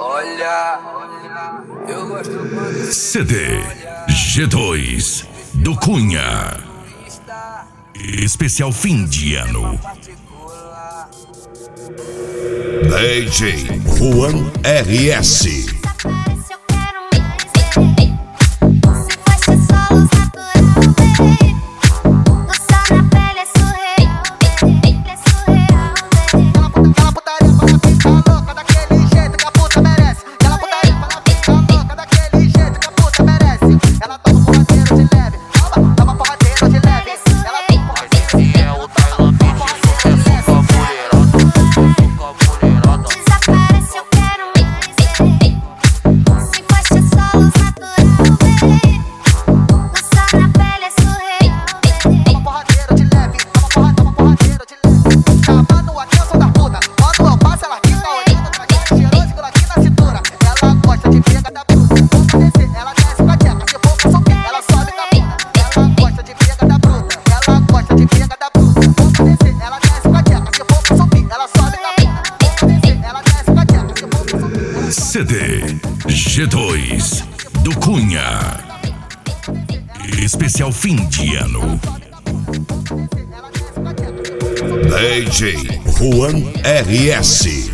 Olha, eu gosto quando CD G2 do Cunha. Especial fim de ano. DJ Juan RS. CD G2 do Cunha. Especial fim de ano. DJ Juan RS.